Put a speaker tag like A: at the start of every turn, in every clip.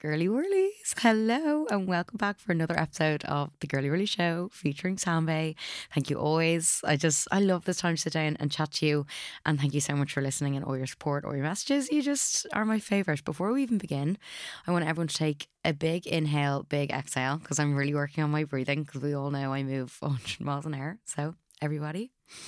A: Girly Whirlies. Hello and welcome back for another episode of The Girly Whirly Show featuring Sambe. Thank you always. I love this time to sit down and chat to you. And thank you so much for listening and all your support, all your messages. You just are my favourite. Before we even begin, I want everyone to take a big inhale, big exhale, because I'm really working on my breathing because we all know I move 100 miles an hour. So everybody.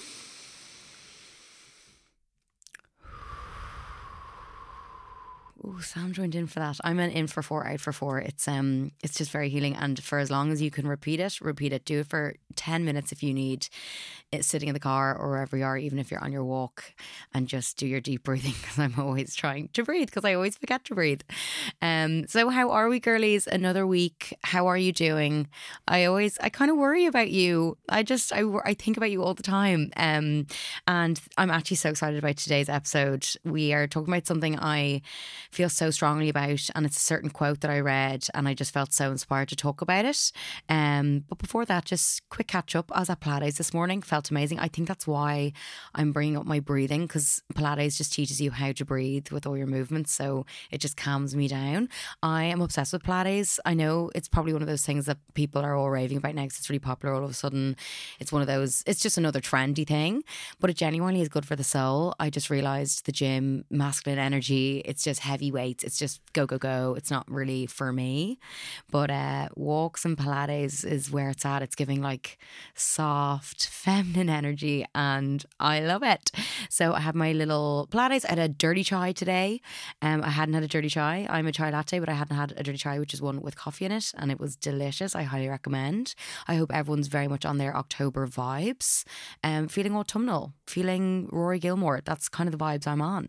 A: Oh, Sam joined in for that. I'm in for 4, out for 4. It's just very healing, and for as long as you can repeat it. Do it for 10 minutes if you need. It's sitting in the car or wherever you are, even if you're on your walk, and just do your deep breathing because I'm always trying to breathe because I always forget to breathe. So how are we, girlies? Another week. How are you doing? I kind of worry about you. I think about you all the time. And I'm actually so excited about today's episode. We are talking about something I feel so strongly about, and it's a certain quote that I read and I just felt so inspired to talk about it. But before that, just quick catch up. I was at Pilates this morning, felt amazing. I think that's why I'm bringing up my breathing, because Pilates just teaches you how to breathe with all your movements, so it just calms me down. I am obsessed with Pilates. I know it's probably one of those things that people are all raving about now because it's really popular all of a sudden. It's one of those, it's just another trendy thing, but it genuinely is good for the soul. I just realised the gym, masculine energy, it's just heavy weights, it's just go go go. It's not really for me, but walks and Pilates is where it's at. It's giving like soft feminine energy and I love it. So I had my little Pilates. I had a dirty chai today. I hadn't had a dirty chai. I'm a chai latte, but I hadn't had a dirty chai, which is one with coffee in it, and it was delicious. I highly recommend. I hope everyone's very much on their October vibes. Feeling autumnal, feeling Rory Gilmore. That's kind of the vibes I'm on.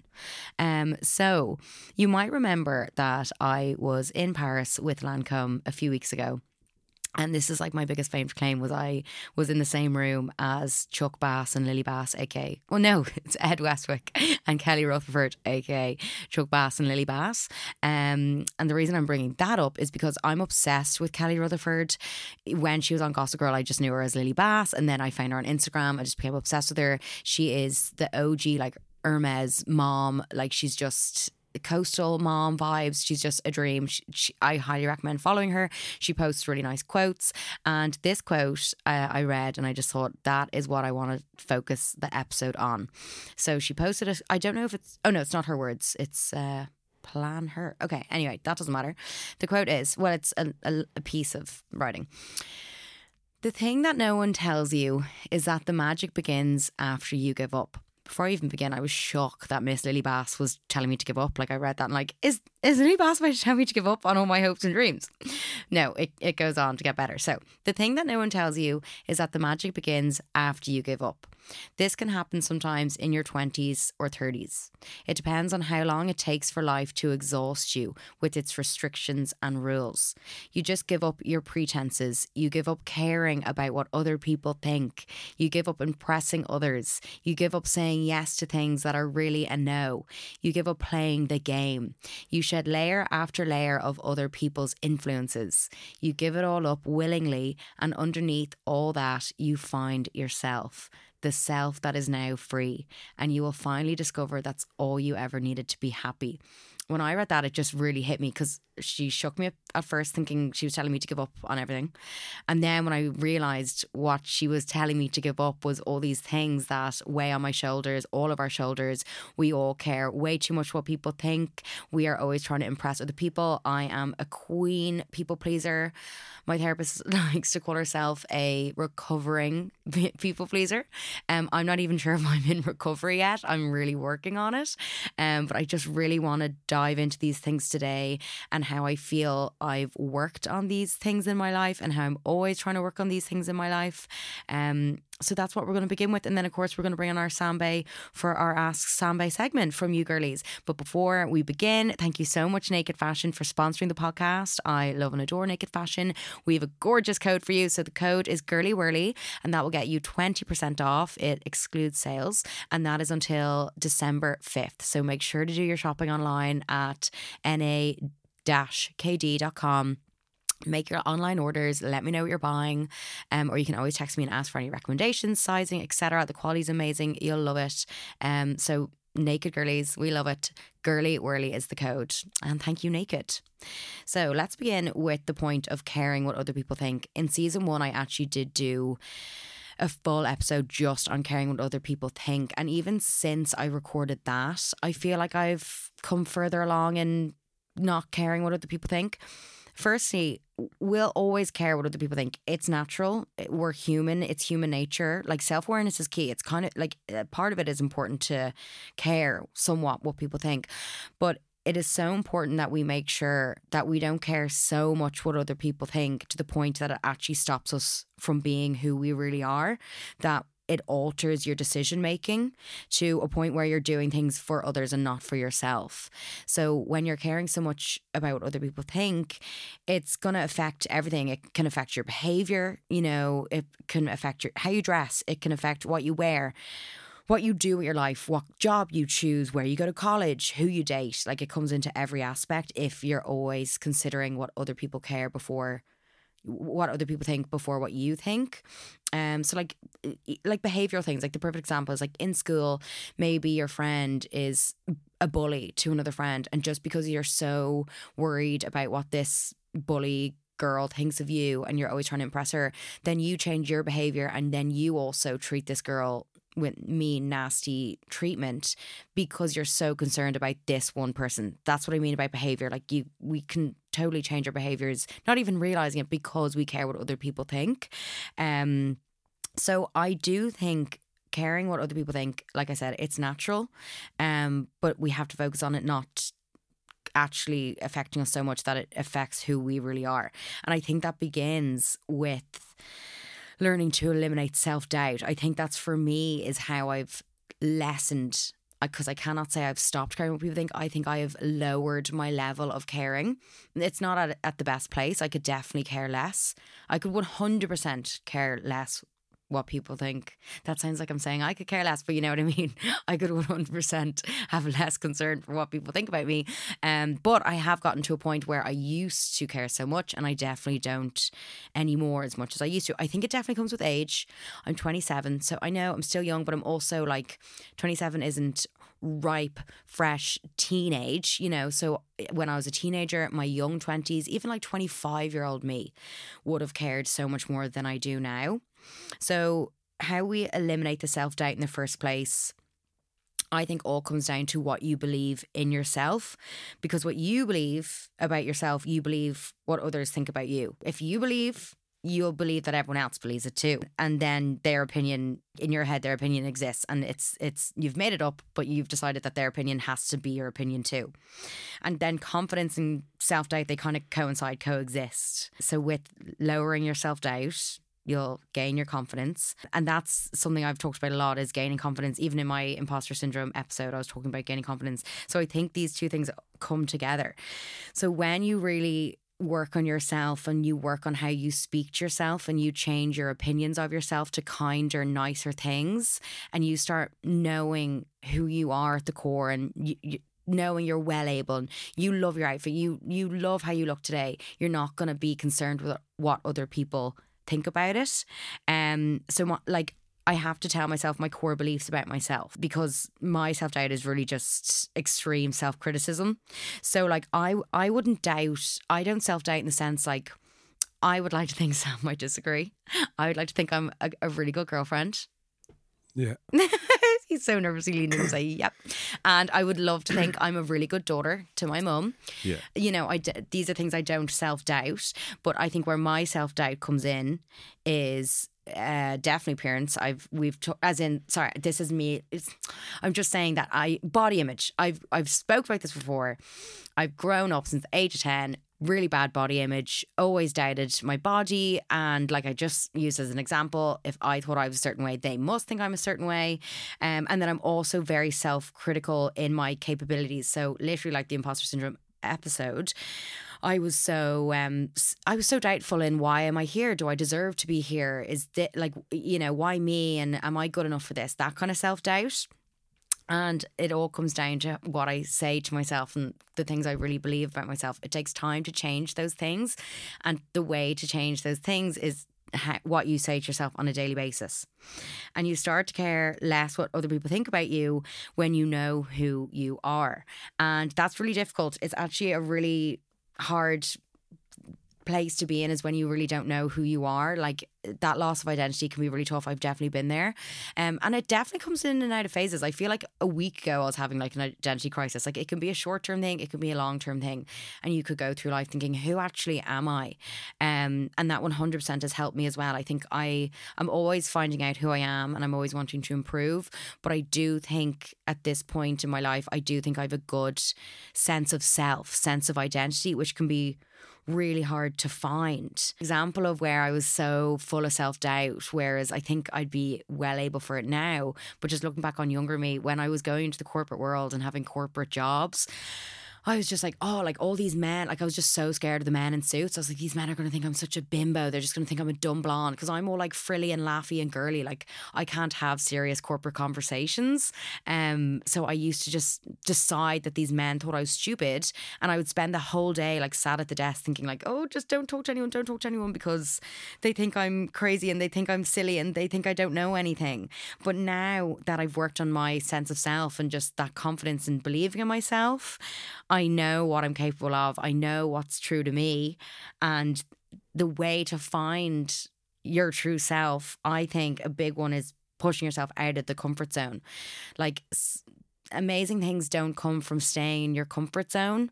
A: So you might remember that I was in Paris with Lancome a few weeks ago. And this is like my biggest claim to claim, was I was in the same room as Chuck Bass and Lily Bass, aka, well, no, it's Ed Westwick and Kelly Rutherford, aka Chuck Bass and Lily Bass. And the reason I'm bringing that up is because I'm obsessed with Kelly Rutherford. When she was on Gossip Girl, I just knew her as Lily Bass, and then I found her on Instagram. I just became obsessed with her. She is the OG, like Hermes mom. Like, she's just coastal mom vibes. She's just a dream. I highly recommend following her. She posts really nice quotes, and this quote I read and I just thought that is what I want to focus the episode on. So she posted it. I don't know if it's, oh no, it's not her words, it's plan her. Okay, anyway, that doesn't matter. The quote is, well, it's a piece of writing. The thing that no one tells you is that the magic begins after you give up. Before I even begin, I was shocked that Miss Lily Bass was telling me to give up. Like, I read that and like, is Lily Bass about to tell me to give up on all my hopes and dreams? No, it goes on to get better. So the thing that no one tells you is that the magic begins after you give up. This can happen sometimes in your 20s or 30s. It depends on how long it takes for life to exhaust you with its restrictions and rules. You just give up your pretenses. You give up caring about what other people think. You give up impressing others. You give up saying yes to things that are really a no. You give up playing the game. You shed layer after layer of other people's influences. You give it all up willingly, and underneath all that, you find yourself. The self that is now free, and you will finally discover that's all you ever needed to be happy. When I read that, it just really hit me, because she shook me up at first thinking she was telling me to give up on everything. And then when I realised what she was telling me to give up was all these things that weigh on my shoulders, all of our shoulders. We all care way too much what people think. We are always trying to impress other people. I am a queen people pleaser. My therapist likes to call herself a recovering people pleaser. I'm not even sure if I'm in recovery yet. I'm really working on it. But I just really want to dive into these things today, and how I feel I've worked on these things in my life, and how I'm always trying to work on these things in my life. So that's what we're going to begin with. And then, of course, we're going to bring on our Sambe for our Ask Sambe segment from you girlies. But before we begin, thank you so much, Naked Fashion, for sponsoring the podcast. I love and adore Naked Fashion. We have a gorgeous code for you. So the code is Girly Whirly, and that will get you 20% off. It excludes sales, and that is until December 5th. So make sure to do your shopping online at na-kd.com. Make your online orders, let me know what you're buying, or you can always text me and ask for any recommendations, sizing, etc. The quality is amazing, you'll love it. So Naked girlies, we love it. Girly whirly is the code. And thank you, Naked. So let's begin with the point of caring what other people think. In season 1, I actually did do a full episode just on caring what other people think. And even since I recorded that, I feel like I've come further along in not caring what other people think. Firstly, we'll always care what other people think. It's natural. We're human. It's human nature. Like, self-awareness is key. It's kind of like part of it is important to care somewhat what people think. But it is so important that we make sure that we don't care so much what other people think to the point that it actually stops us from being who we really are, that it alters your decision making to a point where you're doing things for others and not for yourself. So when you're caring so much about what other people think, it's going to affect everything. It can affect your behavior, you know, it can affect how you dress, it can affect what you wear, what you do with your life, what job you choose, where you go to college, who you date. Like, it comes into every aspect if you're always considering what other people care before what other people think before what you think. So like behavioral things, like the perfect example is like in school, maybe your friend is a bully to another friend, and just because you're so worried about what this bully girl thinks of you and you're always trying to impress her, then you change your behavior and then you also treat this girl with mean, nasty treatment because you're so concerned about this one person. That's what I mean about behavior. Like, we can totally change our behaviors, not even realizing it, because we care what other people think. So I do think caring what other people think, like I said, it's natural, but we have to focus on it not actually affecting us so much that it affects who we really are. And I think that begins with learning to eliminate self-doubt. I think that's, for me, is how I've lessened, because I cannot say I've stopped caring what people think. I think I have lowered my level of caring. It's not at the best place. I could definitely care less. I could 100% care less what people think. That sounds like I'm saying I could care less, but you know what I mean. I could 100% have less concern for what people think about me. But I have gotten to a point where I used to care so much, and I definitely don't anymore as much as I used to. I think it definitely comes with age. I'm 27, so I know I'm still young, but I'm also like 27 isn't ripe, fresh teenage, you know. So when I was a teenager, my young 20s, even like 25-year-old me would have cared so much more than I do now. So how we eliminate the self-doubt in the first place, I think all comes down to what you believe in yourself, because what you believe about yourself, you believe what others think about you. If you believe, you'll believe that everyone else believes it too. And then their opinion, in your head, their opinion exists, and it's you've made it up, but you've decided that their opinion has to be your opinion too. And then confidence and self-doubt, they kind of coexist. So with lowering your self-doubt, you'll gain your confidence. And that's something I've talked about a lot, is gaining confidence. Even in my imposter syndrome episode, I was talking about gaining confidence. So I think these two things come together. So when you really work on yourself and you work on how you speak to yourself and you change your opinions of yourself to kinder, nicer things, and you start knowing who you are at the core, and you knowing you're well able, and you love your outfit, you love how you look today, you're not going to be concerned with what other people think about it. So like, I have to tell myself my core beliefs about myself, because my self-doubt is really just extreme self-criticism. So like, I don't self-doubt in the sense, like, I would like to think Sam might disagree. I would like to think I'm a really good girlfriend.
B: Yeah.
A: He's so nervously leaning and say, yep. And I would love to think I'm a really good daughter to my mum.
B: Yeah.
A: You know, these are things I don't self-doubt. But I think where my self-doubt comes in is definitely appearance. This is me. I'm just saying that body image. I've spoke about this before. I've grown up since the age of 10. Really bad body image, always doubted my body, and like, I just use as an example, if I thought I was a certain way, they must think I'm a certain way. And then I'm also very self-critical in my capabilities. So literally, like the imposter syndrome episode, I was so doubtful in, why am I here? Do I deserve to be here? Is that, like, you know, why me? And am I good enough for this? That kind of self-doubt. And it all comes down to what I say to myself and the things I really believe about myself. It takes time to change those things. And the way to change those things is what you say to yourself on a daily basis. And you start to care less what other people think about you when you know who you are. And that's really difficult. It's actually a really hard place to be in, is when you really don't know who you are. Like, that loss of identity can be really tough. I've definitely been there. And it definitely comes in and out of phases. I feel like a week ago I was having like an identity crisis. Like, it can be a short-term thing, it can be a long-term thing. And you could go through life thinking, who actually am I? And that 100% has helped me as well. I think I'm always finding out who I am, and I'm always wanting to improve. But I do think at this point in my life, I do think I have a good sense of self, sense of identity, which can be really hard to find. Example of where I was so full of self-doubt, whereas I think I'd be well able for it now. But just looking back on younger me, when I was going into the corporate world and having corporate jobs, I was just like, oh, like all these men, like I was just so scared of the men in suits. I was like, these men are going to think I'm such a bimbo. They're just going to think I'm a dumb blonde because I'm all like frilly and laughy and girly. Like, I can't have serious corporate conversations. So I used to just decide that these men thought I was stupid, and I would spend the whole day like sat at the desk thinking like, oh, just don't talk to anyone because they think I'm crazy and they think I'm silly and they think I don't know anything. But now that I've worked on my sense of self and just that confidence and believing in myself, I know what I'm capable of. I know what's true to me. And the way to find your true self, I think a big one is pushing yourself out of the comfort zone. Like, amazing things don't come from staying in your comfort zone.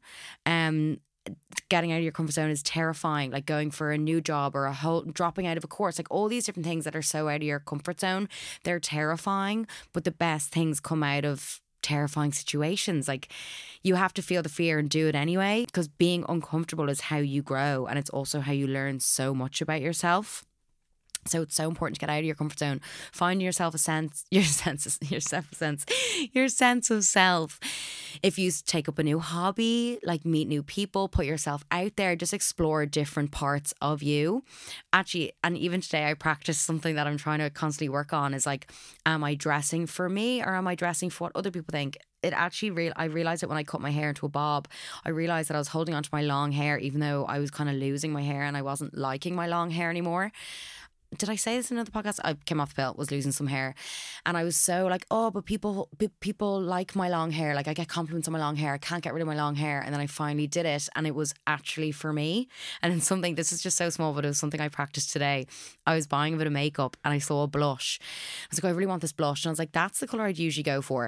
A: Getting out of your comfort zone is terrifying, like going for a new job or dropping out of a course, like all these different things that are so out of your comfort zone, they're terrifying. But the best things come out of terrifying situations. Like, you have to feel the fear and do it anyway, because being uncomfortable is how you grow, and it's also how you learn so much about yourself. So it's so important to get out of your comfort zone, find yourself your sense of self. If you take up a new hobby, like meet new people, put yourself out there, just explore different parts of you. Actually, and even today I practice something that I'm trying to constantly work on, is like, am I dressing for me or am I dressing for what other people think? It actually I realized it when I cut my hair into a bob. I realized that I was holding onto my long hair even though I was kind of losing my hair and I wasn't liking my long hair anymore. Did I say this in another podcast? I came off the pill, was losing some hair, and I was so like, oh, but people like my long hair. Like, I get compliments on my long hair. I can't get rid of my long hair. And then I finally did it, and it was actually for me. And it's something, this is just so small, but it was something I practiced today. I was buying a bit of makeup and I saw a blush. I was like, I really want this blush. And I was like, that's the colour I'd usually go for.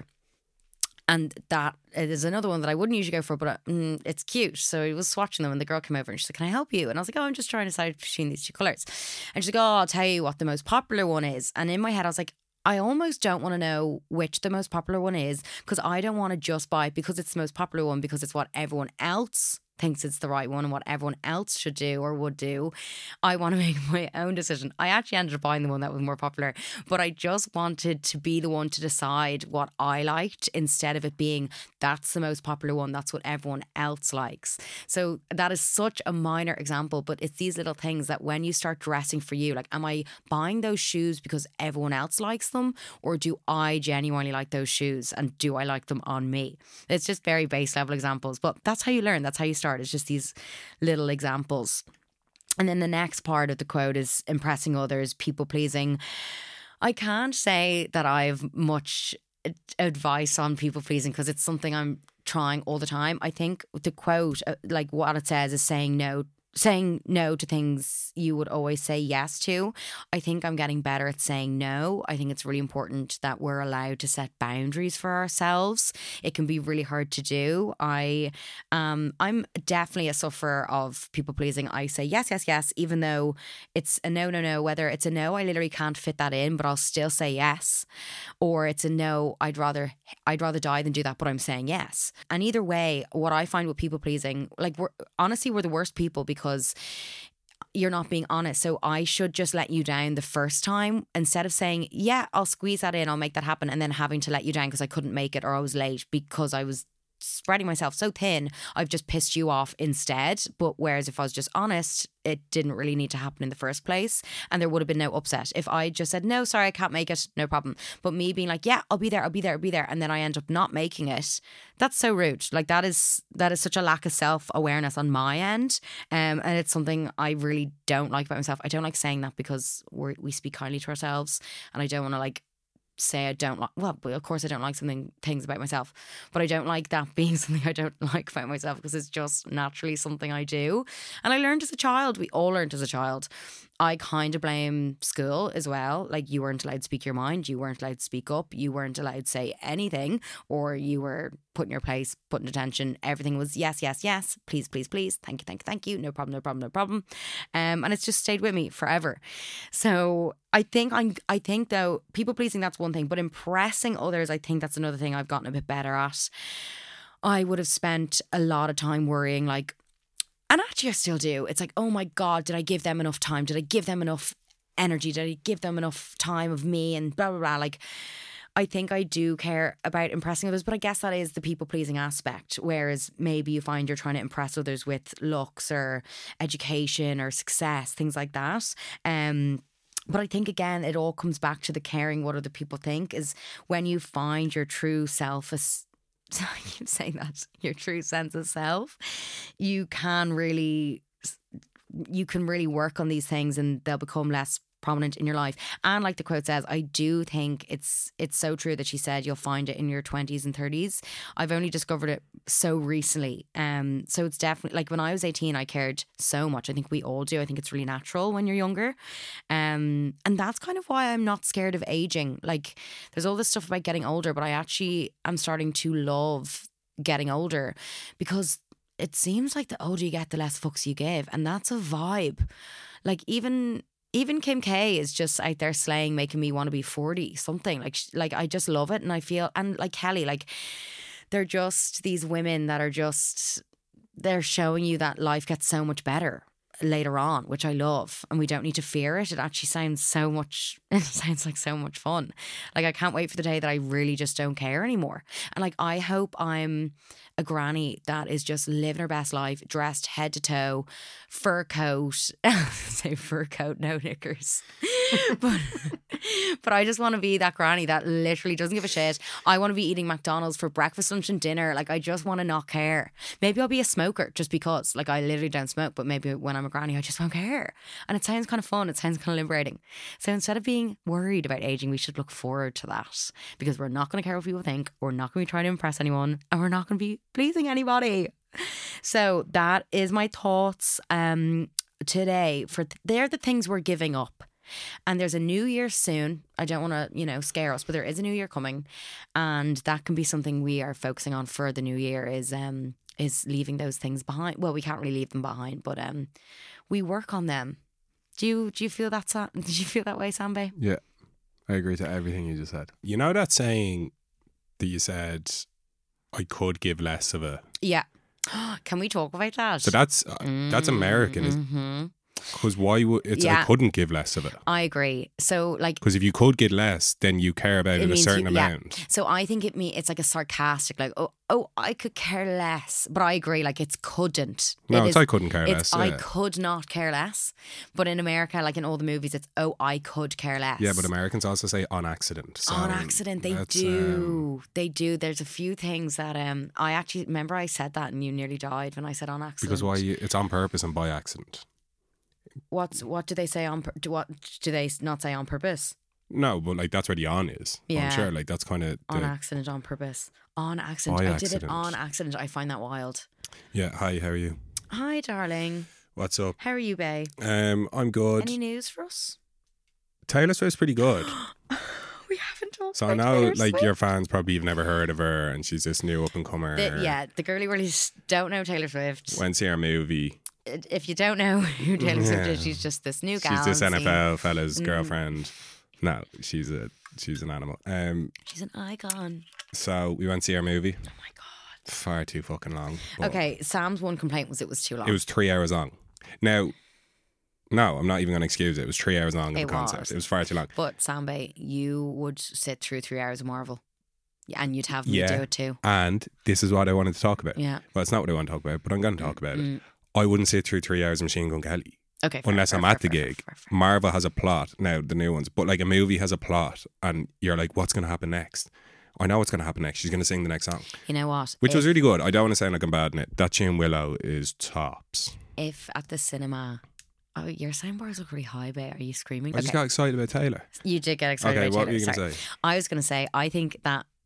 A: And that is another one that I wouldn't usually go for, but it's cute. So I was swatching them and the girl came over and she's like, can I help you? And I was like, oh, I'm just trying to decide between these two colours. And she's like, oh, I'll tell you what the most popular one is. And in my head, I was like, I almost don't want to know which the most popular one is, because I don't want to just buy it because it's the most popular one, because it's what everyone else thinks it's the right one and what everyone else should do or would do. I want to make my own decision. I actually ended up buying the one that was more popular, but I just wanted to be the one to decide what I liked, instead of it being that's the most popular one, that's what everyone else likes. So that is such a minor example, but it's these little things that when you start dressing for you, like, am I buying those shoes because everyone else likes them, or do I genuinely like those shoes and do I like them on me? It's just very base level examples, but that's how you learn. That's how you start. It's just these little examples. And then the next part of the quote is impressing others, people pleasing. I can't say that I have much advice on people pleasing because it's something I'm trying all the time. I think the quote, like what it says, is saying no to things you would always say yes to. I think I'm getting better at saying no. I think it's really important that we're allowed to set boundaries for ourselves. It can be really hard to do. I'm definitely a sufferer of people pleasing. I say yes, even though it's a no. Whether it's a no, I literally can't fit that in, but I'll still say yes. Or it's a no, I'd rather die than do that, but I'm saying yes. And either way, what I find with people pleasing, like, we're the worst people because you're not being honest. So I should just let you down the first time, instead of saying, yeah, I'll squeeze that in, I'll make that happen, and then having to let you down because I couldn't make it or I was late because I was spreading myself so thin, I've just pissed you off instead. But whereas if I was just honest, it didn't really need to happen in the first place, and there would have been no upset if I just said, no, sorry, I can't make it, no problem. But me being like, yeah, I'll be there, and then I end up not making it, that's so rude. Like that is such a lack of self-awareness on my end, and it's something I really don't like about myself. I don't like saying that because we speak kindly to ourselves, and I don't want to like say I don't like, well, of course I don't like things about myself, but I don't like that being something I don't like about myself because it's just naturally something I do. And I learned as a child, we all learned as a child. I kind of blame school as well. Like, you weren't allowed to speak your mind, you weren't allowed to speak up, you weren't allowed to say anything, or you were put in your place, put in attention. Everything was yes, yes, yes, please, please, please, thank you, thank you, thank you, no problem, no problem, no problem. And it's just stayed with me forever. So I think though, people pleasing, that's one thing, but impressing others, I think that's another thing I've gotten a bit better at. I would have spent a lot of time worrying, like, and actually I still do. It's like, oh my God, did I give them enough time? Did I give them enough energy? Did I give them enough time of me? And blah, blah, blah. Like, I think I do care about impressing others, but I guess that is the people pleasing aspect. Whereas maybe you find you're trying to impress others with looks or education or success, things like that. But I think, again, it all comes back to the caring what other people think, is when you find your true self, I keep saying that, your true sense of self, you can really work on these things and they'll become less prominent in your life. And like the quote says, I do think it's so true that she said you'll find it in your 20s and 30s. I've only discovered it so recently. So it's definitely, like, when I was 18, I cared so much. I think we all do. I think it's really natural when you're younger. And that's kind of why I'm not scared of aging. Like, there's all this stuff about getting older, but I actually am starting to love getting older, because it seems like the older you get, the less fucks you give. And that's a vibe. Like, even Kim K is just out there slaying, making me want to be 40 something. Like I just love it. And I feel, and like Kelly, like, they're just these women that are just, they're showing you that life gets so much better later on, which I love, and we don't need to fear it. It actually sounds so much, it sounds like so much fun. Like, I can't wait for the day that I really just don't care anymore. And like, I hope I'm a granny that is just living her best life, dressed head to toe, fur coat, say fur coat, no knickers. But I just want to be that granny that literally doesn't give a shit. I want to be eating McDonald's for breakfast, lunch and dinner. Like, I just want to not care. Maybe I'll be a smoker just because, like, I literally don't smoke, but maybe when I'm a granny I just won't care. And it sounds kind of fun, it sounds kind of liberating. So instead of being worried about aging, we should look forward to that, because we're not going to care what people think, we're not going to be trying to impress anyone, and we're not going to be pleasing anybody. So that is my thoughts today. They're the things we're giving up. And there's a new year soon. I don't want to, scare us, but there is a new year coming, and that can be something we are focusing on for the new year, is leaving those things behind. Well, we can't really leave them behind, but we work on them. Do you feel that? Did you feel that way, Sambe?
B: Yeah, I agree to everything you just said. You know that saying that you said, I could give less of it?
A: Yeah. Can we talk about that?
B: So that's American.
A: Mm-hmm.
B: Because why would I couldn't give less of it?
A: I agree. So, like, because
B: if you could get less, then you care about it a certain amount.
A: So I think it's like a sarcastic, like, oh, I could care less. But I agree, like, it's couldn't.
B: No, I couldn't care less.
A: I could not care less. But in America, like in all the movies, it's I could care less.
B: Yeah, but Americans also say on accident. So
A: on accident, they do. They do. There's a few things that I actually remember I said that and you nearly died when I said on accident.
B: Because it's on purpose and by accident.
A: What do they say what do they not say on purpose?
B: No, but like that's where the on is. Yeah. I'm sure like that's kind of
A: on accident, on purpose. On accident. I did it on accident. I find that wild.
B: Yeah, hi, how are you?
A: Hi, darling.
B: What's up?
A: How are you, babe?
B: I'm good.
A: Any news for us?
B: Taylor Swift's pretty good.
A: We haven't talked
B: so
A: about
B: I know
A: Taylor
B: like
A: Swift.
B: Your fans probably have never heard of her, and she's this new up and comer.
A: The girly worlies don't know Taylor Swift.
B: Went to see her movie.
A: If you don't know who Taylor Swift is, she's just this new gal.
B: She's this NFL fella's girlfriend. No, she's an animal.
A: She's an icon.
B: So we went to see her movie.
A: Oh my God.
B: Far too fucking long.
A: Okay, Sam's one complaint was it was too long.
B: It was 3 hours long. Now, no, I'm not even going to excuse it. It was 3 hours long of a concert. It was far too long.
A: But Sambe, you would sit through 3 hours of Marvel. And you'd have me
B: Yeah.
A: do it too.
B: And this is what I wanted to talk about.
A: Yeah.
B: Well, it's not what I want to talk about, but I'm going to talk about it. I wouldn't sit through 3 hours of Machine Gun Kelly.
A: Okay. Fair,
B: Unless
A: fair,
B: I'm
A: fair,
B: at the
A: fair,
B: gig.
A: fair, fair.
B: Marvel has a plot now, the new ones, but like a movie has a plot, and you're like, what's going to happen next? I know what's going to happen next. She's going to sing the next song,
A: You know what?
B: which was really good. I don't want to sound like I'm bad in it. That tune Willow is tops.
A: If at the cinema. Oh, your soundbars look really high, babe. Are you screaming?
B: I just got excited about Taylor.
A: You did get excited.
B: Okay,
A: about
B: what were you
A: Taylor.
B: going to
A: Sorry.
B: say?
A: I was going to say, I think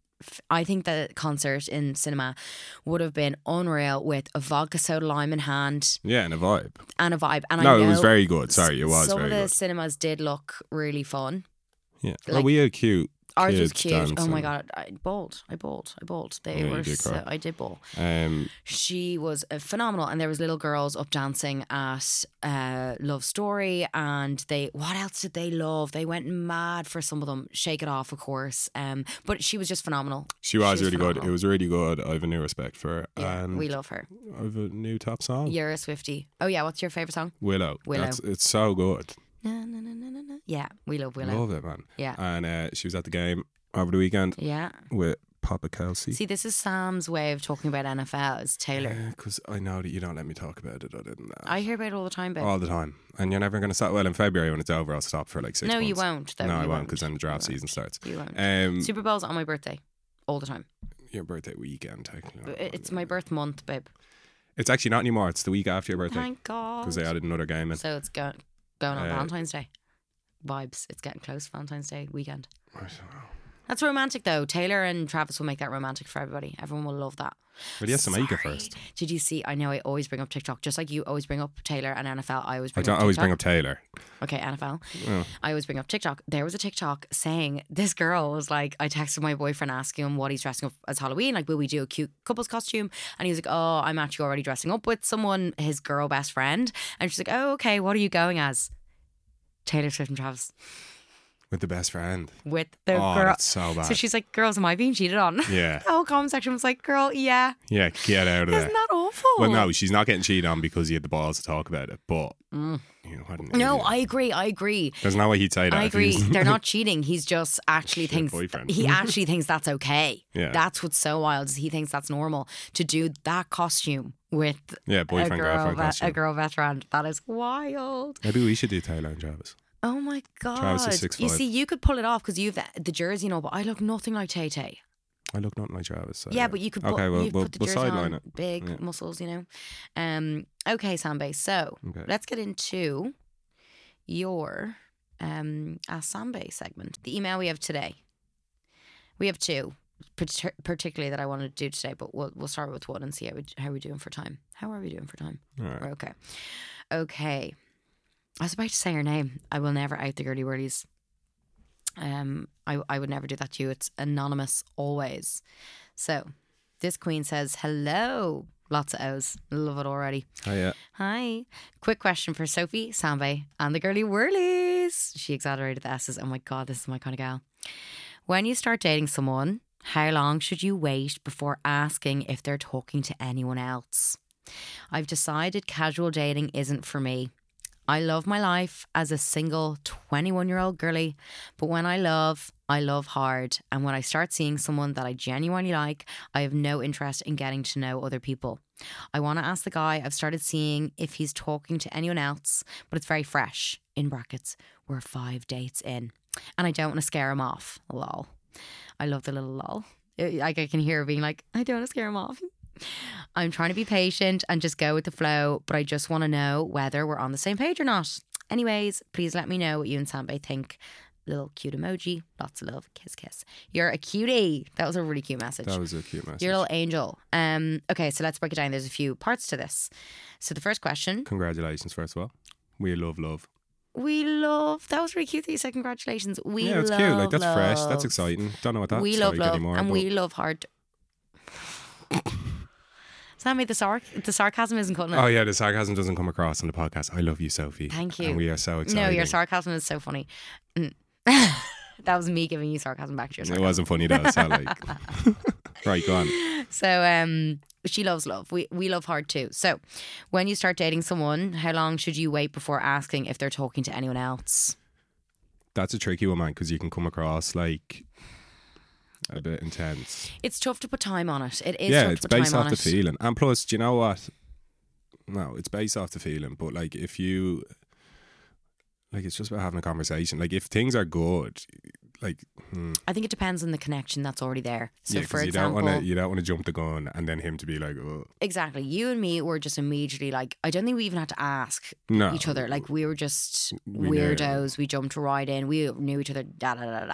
A: the concert in cinema would have been unreal with a vodka soda lime in hand
B: Yeah, and a vibe.
A: and a vibe. And
B: No,
A: I know
B: it was very good. Sorry, it was
A: some
B: very
A: of the
B: good.
A: cinemas did look really fun.
B: Yeah.
A: like-
B: Well, we had cute.
A: Ours was
B: kids
A: cute. Oh
B: dancing.
A: my god, I bawled. They
B: Yeah, you
A: were
B: did cry.
A: I did bawl. She was phenomenal, and there was little girls up dancing at Love Story, and what else did they love? They went mad for some of them. Shake It Off, of course. But she was just phenomenal.
B: She was really good.
A: phenomenal.
B: It was really good. I have a new respect for her.
A: Yeah,
B: and
A: we love her.
B: I have a new top song.
A: You're a Swiftie. Oh yeah, what's your favorite song?
B: Willow.
A: Willow.
B: It's so good.
A: Na, na, na, na, na, na. Yeah, we love Willow.
B: Love it, man.
A: Yeah.
B: And she was at the game over the weekend
A: Yeah.
B: with Papa Kelsey.
A: See, this is Sam's way of talking about NFL. Is Taylor.
B: Because I know that you don't let me talk about it other than that.
A: I hear about it all the time, babe.
B: All the time. And you're never going to start. Well, in February when it's over, I'll stop for like 6
A: No,
B: months.
A: you won't, though.
B: No, I
A: You
B: won't because then the draft
A: You
B: season starts.
A: You won't.
B: Um,
A: Super Bowl's on my birthday. All the time.
B: your birthday weekend, technically.
A: It's my birth month, babe.
B: It's actually not anymore. It's the week after your birthday.
A: Thank God.
B: Because they added another game in.
A: So it's going on Valentine's Day. Vibes. It's getting close. Valentine's Day weekend.
B: I don't know.
A: That's romantic, though. Taylor and Travis will make that romantic for everybody. Everyone will love that.
B: But he has to make it
A: Sorry.
B: first.
A: Did you see? I know I always bring up TikTok, just like you always bring up Taylor and NFL. I always
B: I
A: bring
B: don't
A: up
B: always
A: TikTok.
B: bring up Taylor.
A: Okay, NFL.
B: Oh.
A: I always bring up TikTok. There was a TikTok saying this girl was like, I texted my boyfriend asking him what he's dressing up as Halloween. Like, will we do a cute couple's costume? And he was like, oh, I'm actually already dressing up with someone, his girl best friend. And she's like, oh, okay, what are you going as? Taylor Swift and Travis.
B: With the best friend.
A: With the
B: Oh,
A: girl.
B: that's so bad.
A: So she's like, girls, am I being cheated on?
B: Yeah.
A: The whole comment section was like, girl, yeah.
B: Yeah, get out of there.
A: Isn't that awful?
B: Well, no, she's not getting cheated on because he had the balls to talk about it. But, you know, what an
A: No,
B: idiot.
A: I agree.
B: There's no way he'd say that.
A: I
B: if he
A: agree.
B: was-
A: They're not cheating. He's just actually
B: Shit
A: thinks
B: boyfriend.
A: he actually thinks that's okay.
B: Yeah.
A: That's what's so wild is he thinks that's normal to do that costume with
B: Yeah, boyfriend, girlfriend costume.
A: a girl veteran. That is wild.
B: Maybe we should do Taylor and Travis.
A: Oh my god!
B: Travis is 6'5".
A: You see, you could pull it off because you have the jersey, you know. But I look nothing like Tay Tay.
B: I look nothing like Travis. So
A: Yeah, but you could.
B: Okay,
A: you've
B: we'll
A: put the
B: we'll
A: jersey
B: sideline
A: on,
B: it.
A: big
B: Yeah.
A: muscles, you know. Okay, Sambe. So
B: Okay.
A: let's get into your Ask Sambe segment. The email we have today. We have two, particularly that I wanted to do today, but we'll start with one and see how we're doing for time. How are we doing for time?
B: All right.
A: We're okay. Okay. I was about to say her name. I will never out the girly worlies. I would never do that to you. It's anonymous always. So this queen says, hello. Lots of O's. Love it already.
B: Oh, yeah.
A: Hi. Quick question for Sophie, Sambe, and the girly whirlies. She exaggerated the S's. Oh my God, this is my kind of gal. When you start dating someone, how long should you wait before asking if they're talking to anyone else? I've decided casual dating isn't for me. I love my life as a single 21-year-old girly, but when I love hard. And when I start seeing someone that I genuinely like, I have no interest in getting to know other people. I want to ask the guy I've started seeing if he's talking to anyone else, but it's very fresh. In brackets, we're 5 dates in. And I don't want to scare him off. Lol. I love the little lol. I can hear her being like, I don't want to scare him off. I'm trying to be patient and just go with the flow, but I just want to know whether we're on the same page or not. Anyways, please let me know what you and Sambe think. Little cute emoji. Lots of love. Kiss, kiss. You're a cutie. That was a really cute message.
B: That was a cute message.
A: You're a little angel. Okay, so let's break it down. There's a few parts to this. So the first question.
B: Congratulations, first of all. We love love.
A: We love. That was really cute that you said congratulations. We
B: Yeah, it's
A: love
B: cute. Like, that's fresh. That's
A: love.
B: exciting. Don't know what that's
A: We love
B: like
A: love
B: anymore.
A: and
B: but
A: we love hard. Sammy, the sarcasm isn't cutting it.
B: Oh, yeah, the sarcasm doesn't come across on the podcast. I love you, Sophie.
A: Thank you.
B: And we are so excited.
A: No, your sarcasm is so funny. That was me giving you sarcasm back to your
B: It
A: sarcasm.
B: wasn't funny, though. So, like... Right, go on.
A: So, she loves love. We love hard too. So, when you start dating someone, how long should you wait before asking if they're talking to anyone else?
B: That's a tricky one, man, because you can come across like... a bit intense.
A: It's tough to put time on it. It is
B: Yeah,
A: tough
B: it's
A: to put
B: based
A: time
B: off
A: on
B: the
A: it.
B: feeling. And plus, do you know what? No, it's based off the feeling. But like, if you, like, it's just about having a conversation. Like, if things are good, like,
A: I think it depends on the connection that's already there. So
B: yeah,
A: for
B: because
A: example,
B: you don't want to jump the gun and then him to be like, oh,
A: exactly. You and me were just immediately like, I don't think we even had to ask
B: no,
A: each other. Like we were just
B: We knew.
A: weirdos. We jumped right in. We knew each other. Da da da da.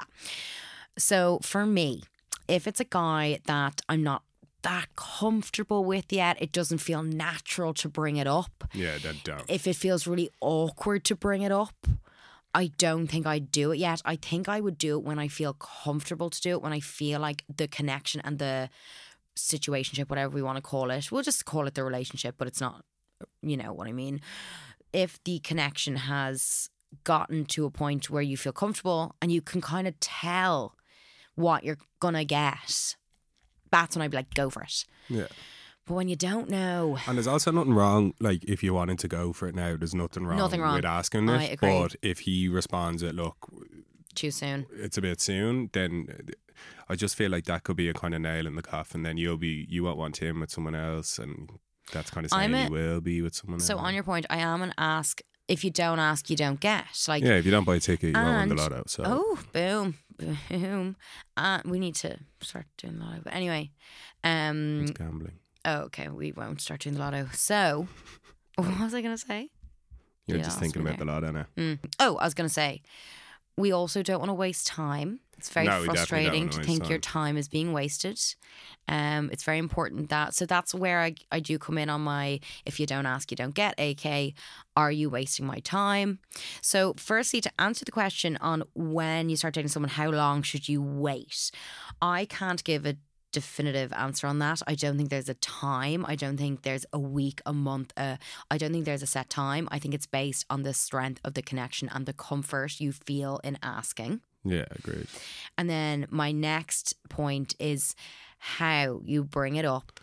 A: So for me, if it's a guy that I'm not that comfortable with yet, it doesn't feel natural to bring it up.
B: Yeah, then don't.
A: If it feels really awkward to bring it up, I don't think I'd do it yet. I think I would do it when I feel comfortable to do it, when I feel like the connection and the situationship, whatever we want to call it. We'll just call it the relationship, but it's not, you know what I mean. If the connection has gotten to a point where you feel comfortable and you can kind of tell what you're gonna get, that's when I'd be like, go for it.
B: Yeah.
A: But when you don't know,
B: And there's also nothing wrong, like, if you wanted to go for it now, there's nothing wrong with asking
A: I
B: it.
A: agree.
B: But if he responds that, look,
A: too soon.
B: it's a bit soon, then I just feel like that could be a kind of nail in the coffin. Then you won't want him with someone else, and that's kind of saying he will be with someone else.
A: So on your point, I am an ask. If you don't ask, you don't get. Like,
B: yeah, if you don't buy a ticket, you won't win the
A: and-
B: lotto. So
A: oh, boom, boom. We need to start doing the lotto. But anyway,
B: it's gambling.
A: oh, okay, we won't start doing the lotto. So, what was I going to say?
B: You're
A: Yeah,
B: just
A: that's
B: thinking
A: me
B: about the lotto now.
A: Oh, I was going to say, we also don't want to waste time. It's very
B: No, we definitely don't
A: frustrating
B: wanna
A: to
B: waste
A: think your
B: time.
A: time is being wasted. It's very important so that's where I do come in on my, if you don't ask, you don't get, AK, are you wasting my time? So firstly, to answer the question on when you start dating someone, how long should you wait? I can't give a definitive answer on that. I don't think there's a time. I don't think there's a week, a month. I don't think there's a set time. I think it's based on the strength of the connection and the comfort you feel in asking.
B: Yeah, agreed.
A: And then my next point is how you bring it up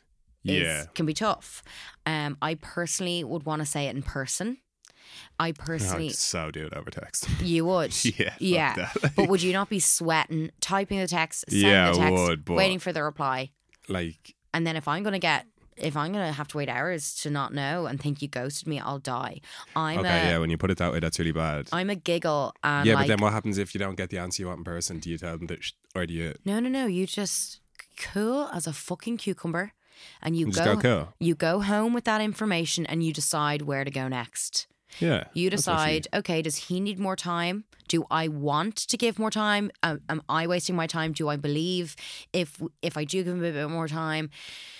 A: can be tough. I personally would want to say it in person. I personally,
B: I'd so do it over text.
A: you would,
B: Yeah, fuck that.
A: But would you not be sweating, typing the text, sending
B: Yeah,
A: the
B: I
A: text,
B: would, but-
A: waiting for the reply,
B: Like,
A: and then if I'm gonna have to wait hours to not know and think you ghosted me, I'll die.
B: when you put it that way, that's really bad.
A: I'm a giggle and
B: Yeah,
A: like,
B: but then what happens if you don't get the answer you want in person? Do you tell them that, or do you
A: no, you just cool as a fucking cucumber, and you
B: just go cool?
A: You go home with that information and you decide where to go next.
B: Yeah.
A: You
B: that's actually-
A: decide, okay, does he need more time? Do I want to give more time? Am I wasting my time? Do I believe if I do give him a bit more time?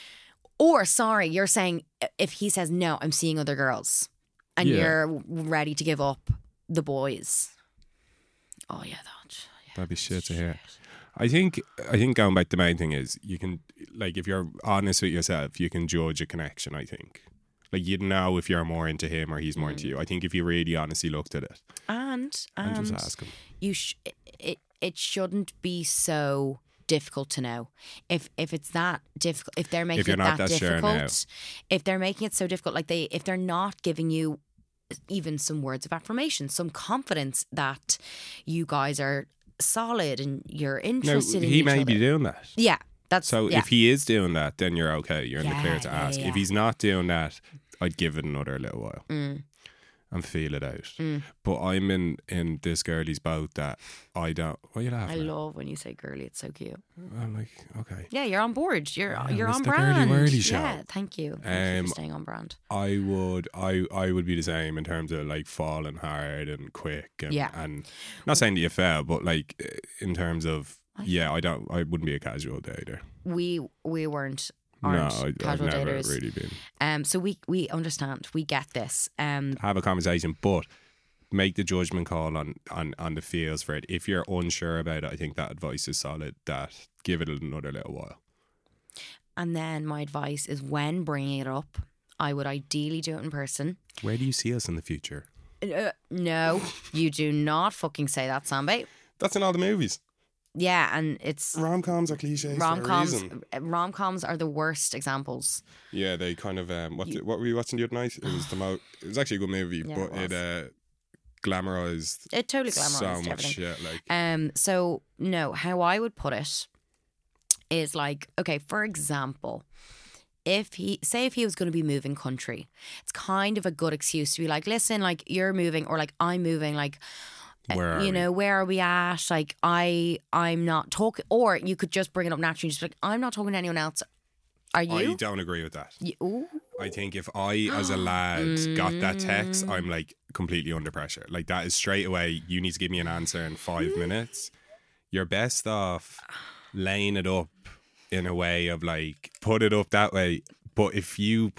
A: Or, sorry, you're saying if he says, no, I'm seeing other girls, and
B: Yeah.
A: you're ready to give up the boys. Oh, yeah,
B: That'd be shit to hear. I think going back, the main thing is you can, like, if you're honest with yourself, you can judge a connection. I think, like, you'd know if you're more into him or he's more into you. I think if you really honestly looked at it
A: And
B: just ask him.
A: it shouldn't be so difficult to know. If it's that difficult, if they're making
B: you're
A: it
B: not
A: that
B: that sure now.
A: difficult, if they're making it so difficult, like if they're not giving you even some words of affirmation, some confidence that you guys are solid and you're
B: Now,
A: interested in
B: he
A: each
B: may
A: other.
B: be doing that.
A: Yeah, that's
B: So
A: yeah.
B: if he is doing that, then you're okay. You're in the clear to
A: Yeah,
B: ask.
A: yeah.
B: If he's not doing that, I'd give it another little while and feel it out. But I'm in this girlie's boat that I don't. What are you
A: I
B: laughing at?
A: love when you say girly. It's so cute.
B: I'm like, okay.
A: Yeah, you're on board. You're
B: it's
A: on
B: the girly
A: brand.
B: wordy show.
A: Yeah, thank you. Thank you for
B: Um,
A: staying on brand.
B: I would be the same in terms of like falling hard and quick and,
A: Yeah.
B: and not saying that you fell, but like in terms of I wouldn't be a casual dater.
A: We aren't
B: No, I've
A: casual
B: never
A: daters.
B: really been.
A: So we understand. We get this.
B: Have a conversation, but make the judgment call on the feels for it. If you're unsure about it, I think that advice is solid. That give it another little while.
A: And then my advice is when bringing it up, I would ideally do it in person.
B: Where do you see us in the future?
A: No, you do not fucking say that, Sambe.
B: That's in all the movies.
A: Yeah, and it's
B: Rom-coms are cliches for a
A: rom-coms.
B: reason.
A: Rom-coms are the worst examples.
B: Yeah, they kind of what were you watching the other night? It was it was actually a good movie,
A: Yeah,
B: but it glamorized
A: It totally
B: so
A: glamorized
B: much
A: everything.
B: shit. Like
A: So no, how I would put it is like, okay, for example, if he was going to be moving country, it's kind of a good excuse to be like, listen, like you're moving, or like I'm moving, like
B: Where are
A: you
B: we?
A: know, where are we at? Like I'm not talking, or you could just bring it up naturally, just be like, I'm not talking to anyone else. Are you?
B: I don't agree with that.
A: Ooh.
B: I think if I, as a lad, got that text, I'm like completely under pressure. Like that is straight away, you need to give me an answer in 5 minutes. You're best off laying it up in a way of like, put it up that way. But if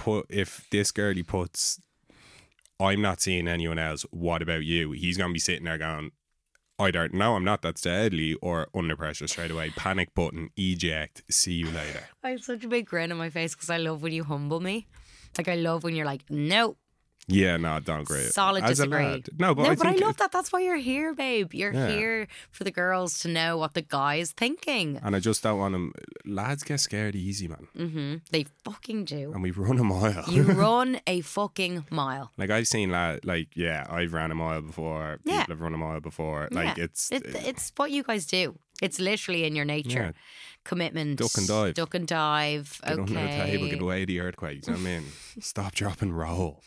B: this girlie puts, I'm not seeing anyone else, what about you? He's going to be sitting there going, either, no, I'm not, that's deadly, or under pressure straight away. Panic button, eject, see you later.
A: I have such a big grin on my face because I love when you humble me. Like I love when you're like, no.
B: Yeah, no, don't agree.
A: Solid
B: As
A: disagree.
B: a lad. No, but
A: No,
B: I
A: but I
B: think
A: love that. That's why you're here, babe. You're
B: Yeah.
A: here for the girls to know what the guy's thinking.
B: And I just don't want them. Lads get scared easy, man.
A: They fucking do.
B: And we've run a mile.
A: You run a fucking mile.
B: Like I've seen lads, like, yeah, I've ran a mile before.
A: Yeah.
B: People have run a mile before. Like
A: Yeah. It's what you guys do. It's literally in your nature.
B: Yeah.
A: Commitment.
B: Duck and dive.
A: Duck and dive.
B: Get
A: Okay.
B: under the table, get away the earthquakes. I mean, stop, drop, and roll.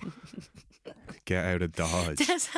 B: Get out of Dodge.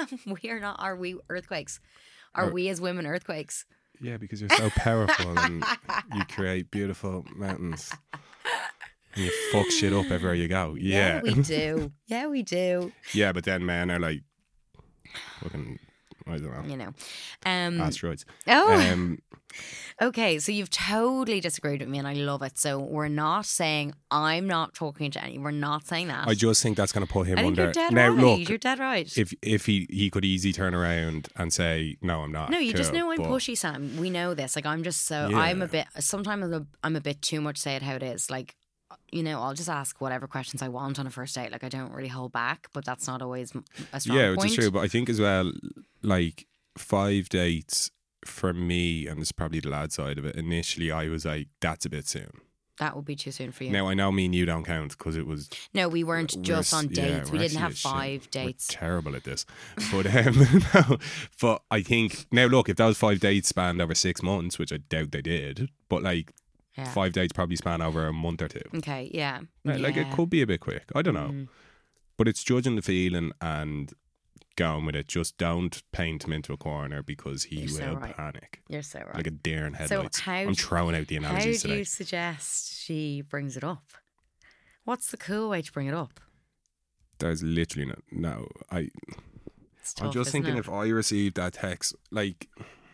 A: Are we earthquakes? Are we as women earthquakes?
B: Yeah, because you're so powerful and you create beautiful mountains. And you fuck shit up everywhere you go. Yeah.
A: we do. Yeah, we do.
B: Yeah, but then men are like, fucking, I don't know,
A: You know.
B: asteroids.
A: Oh, okay. So you've totally disagreed with me, and I love it. So we're not saying I'm not talking to any. We're not saying that.
B: I just think that's going to put him
A: I think
B: under.
A: you're dead
B: Now,
A: right.
B: look,
A: You're dead right.
B: if he could easily turn around and say, no, I'm not.
A: No, you just
B: cool,
A: know I'm
B: but-
A: pushy, Sam. We know this. Like I'm just so
B: Yeah.
A: I'm a bit. Sometimes I'm a bit too much. Say it how it is. Like, you know, I'll just ask whatever questions I want on a first date. Like I don't really hold back, but that's not always a strong
B: Yeah,
A: point.
B: which is true. But I think as well, like 5 dates for me, and this is probably the lad side of it. Initially, I was like, that's a bit soon.
A: That would be too soon for you.
B: Now I know me and you don't count because it was.
A: No, we weren't just on dates. We
B: we're
A: didn't have
B: actually
A: 5 dates.
B: We're terrible at this, but no. But I think now, look, if those 5 dates spanned over 6 months, which I doubt they did, but like
A: Yeah.
B: 5 dates probably span over a month or 2.
A: Okay, yeah.
B: Right, like it could be a bit quick. I don't know, but it's judging the feeling and going with it. Just don't paint him into a corner because he
A: You're so
B: will
A: right.
B: panic
A: You're so right.
B: like a deer in headlights.
A: how
B: I'm throwing out the
A: do
B: analogies
A: you
B: today.
A: suggest she brings it up? What's the cool way to bring it up?
B: There's literally no.
A: It's
B: I'm
A: tough,
B: just
A: isn't
B: thinking
A: it?
B: if I received that text, like,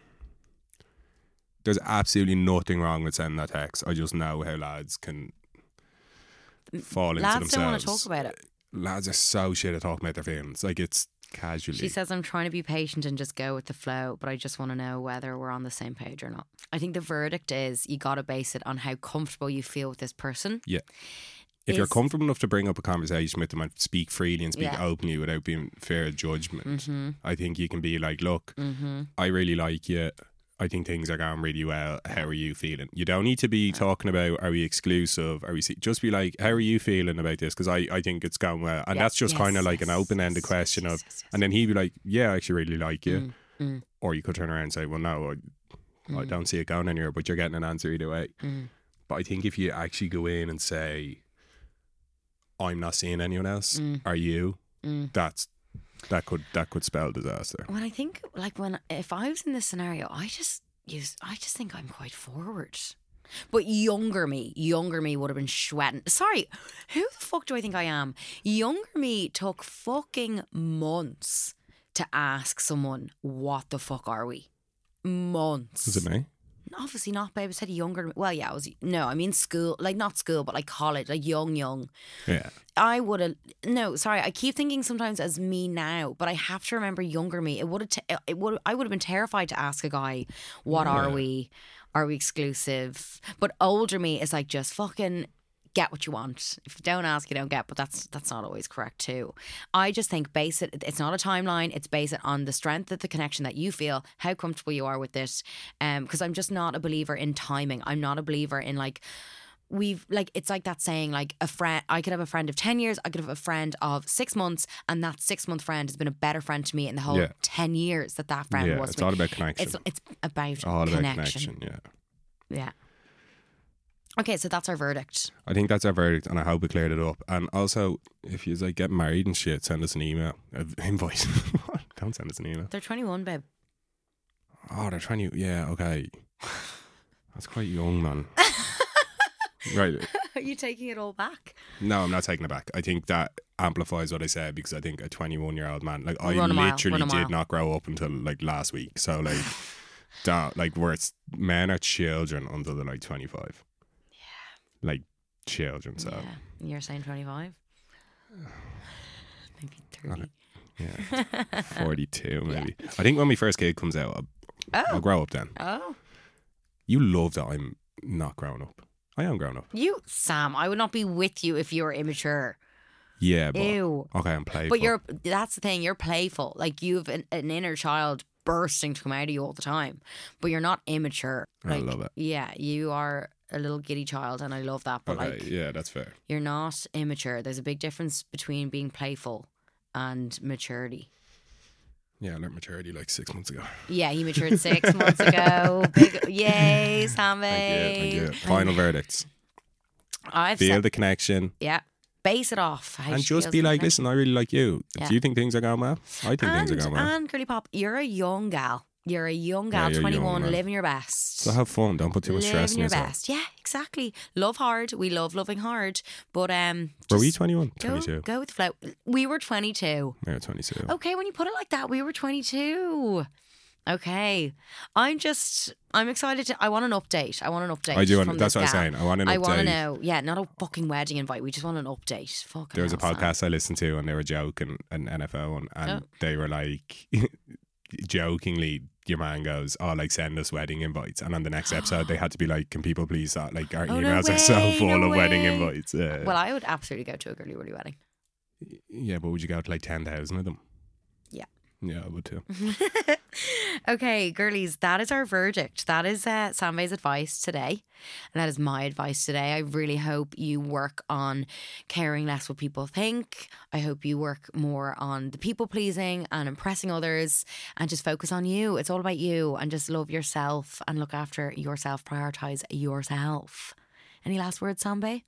B: there's absolutely nothing wrong with sending that text. I just know how lads can fall into
A: Lads
B: themselves.
A: don't want to talk about it.
B: Lads are so shit at talking about their feelings. Like, it's casually.
A: She says, I'm trying to be patient and just go with the flow, but I just want to know whether we're on the same page or not. I think the verdict is you got to base it on how comfortable you feel with this person.
B: Yeah. If you're
A: is-
B: comfortable enough to bring up a conversation with them and speak freely and speak
A: Yeah.
B: openly without being fear of judgment, I think you can be like, look,
A: Mm-hmm.
B: I really like you. I think things are going really well. How are you feeling? You don't need to be talking about, are we exclusive? Are we? Just be like, how are you feeling about this? Because I think it's going well. And
A: Yeah.
B: that's just
A: Yes,
B: kind of like an
A: yes,
B: open-ended
A: yes,
B: question
A: yes,
B: of,
A: yes, yes.
B: and then he'd be like, yeah, I actually really like you.
A: Mm.
B: Or you could turn around and say, well, no, I don't see it going anywhere, but you're getting an answer either way. But I think if you actually go in and say, I'm not seeing anyone else, are you? That could spell disaster.
A: When I think, like, if I was in this scenario, I just think I'm quite forward. But younger me would have been sweating. Sorry, who the fuck do I think I am? Younger me took fucking months to ask someone, what the fuck are we? Months.
B: Is it me?
A: Obviously not, babe. I said younger. Well, yeah, I mean school, like not school, but like college, like young.
B: Yeah.
A: I would have sorry. I keep thinking sometimes as me now, but I have to remember younger me. I would have been terrified to ask a guy, "What are we? Are we exclusive?" But older me is like, just fucking get what you want. If you don't ask, you don't get. But that's not always correct too. I just think base it. It's not a timeline. It's base it on the strength of the connection that you feel, how comfortable you are with this. Because I'm just not a believer in timing. I'm not a believer in like. It's like that saying, like a friend, I could have a friend of 10 years, I could have a friend of 6 months, and that 6-month friend has been a better friend to me in the whole 10 years that friend
B: Yeah,
A: was
B: it's
A: to me.
B: all about connection.
A: It's about
B: all
A: connection.
B: about connection, yeah.
A: Yeah. Okay, so that's our verdict.
B: I think that's our verdict, and I hope we cleared it up. And also, if you like get married and shit, send us an email, invite. Don't send us an email.
A: They're 21, babe.
B: Oh, they're 20. Yeah, okay. That's quite young, man. Right.
A: Are you taking it all back?
B: No, I'm not taking it back. I think that amplifies what I said, because I think a 21-year-old man, like, I
A: Run a mile,
B: literally
A: run a mile.
B: did not grow up until like last week. So like, that, like, where it's men are children until they're like 25. Yeah. Like children. So
A: Yeah. You're saying 25? Maybe 30.
B: Okay. Yeah, 42 maybe. Yeah. I think when my first kid comes out, I'll grow up then.
A: Oh.
B: You love that I'm not grown up. I am grown up.
A: You, Sam, I would not be with you if you were immature.
B: Yeah, but
A: Ew.
B: okay, I'm playful.
A: But that's the thing, you're playful. Like, you have an inner child bursting to come out of you all the time. But you're not immature.
B: I
A: Like,
B: love it.
A: Yeah, you are a little giddy child, and I love that. But
B: Okay,
A: like,
B: yeah, that's fair.
A: you're not immature. There's a big difference between being playful and maturity.
B: Yeah, I learned maturity like 6 months ago.
A: Yeah, he matured 6 months ago. Big, yay, Sammy.
B: Thank you. Final verdicts.
A: I've
B: Feel
A: said,
B: the connection.
A: yeah, base it off. How
B: And
A: she
B: just
A: feels
B: be
A: in the
B: like,
A: connection.
B: listen, I really like you.
A: Yeah.
B: Do you think things are going well? I think things are going well.
A: And Girly Pop, you're a young gal. You're a young gal,
B: you're young,
A: 21,
B: man.
A: living your best.
B: So have fun. Don't put too much stress
A: Living
B: in
A: your
B: yourself.
A: best. Yeah, exactly. Love hard. We love loving hard. But
B: Were we
A: just
B: 21?
A: go,
B: 22.
A: go with the flow. We were 22.
B: We were 22.
A: Okay, when you put it like that, we were 22. Okay. I'm excited I want an update. I want an update.
B: I do.
A: From
B: That's
A: this
B: what I was
A: gal.
B: saying. I want an
A: I
B: update.
A: want to know. Yeah, not a fucking wedding invite. We just want an update. Fucking
B: There was a
A: hell, Sam.
B: podcast I listened to, and they were joking, an NFL one, and they were like, jokingly, your man goes, "Oh, like, send us wedding invites," and on the next episode they had to be like, "Can people please like, our
A: Oh, no
B: emails are so
A: way,
B: full
A: no
B: of wedding
A: way."
B: invites."
A: Well, I would absolutely go to a girly woolly wedding.
B: Yeah, but would you go to like 10,000 of them?
A: Yeah.
B: Yeah, I would too.
A: Okay, girlies, that is our verdict. That is Samvay's advice today. And that is my advice today. I really hope you work on caring less what people think. I hope you work more on the people pleasing and impressing others, and just focus on you. It's all about you, and just love yourself and look after yourself. Prioritize yourself. Any last words, Samvay?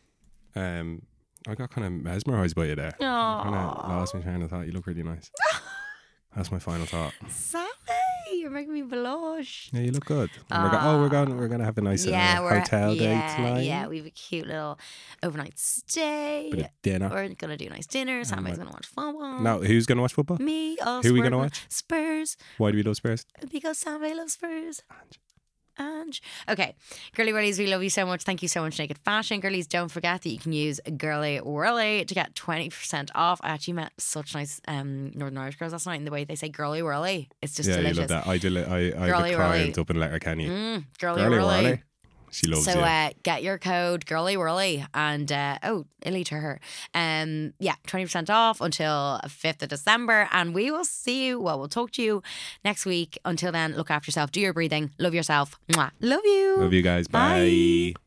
B: I got kind of mesmerised by you there.
A: Aww.
B: Kind of lost my train of thought. You look really nice. That's my final thought.
A: Samvay, you're making me blush.
B: Yeah, you look good. And we're going to have a nice hotel date tonight.
A: Yeah, we have a cute little overnight stay.
B: Bit of dinner.
A: We're gonna do a nice dinner. Samvay's gonna watch football.
B: No, who's going to watch football?
A: Me, us.
B: Who are we
A: we're
B: gonna watch?
A: Spurs.
B: Why do we love Spurs?
A: Because Samvay loves Spurs. Ange. Okay, girly girlies, we love you so much. Thank you so much, Naked Fashion. Girlies, don't forget that you can use Girly Whirly to get 20% off. I actually met such nice Northern Irish girls last night, and the way they say Girly Whirly, it's just delicious.
B: You love that. I have
A: Girly
B: a
A: Whirly.
B: client up in Letterkenny.
A: Girly Whirly.
B: She loves
A: So
B: you.
A: get your code Girly Whirly and Illy to her. 20% off until 5th of December, and we will see you. Well, we'll talk to you next week. Until then, look after yourself, do your breathing, love yourself. Mwah. Love you.
B: Love you guys.
A: Bye.
B: Bye.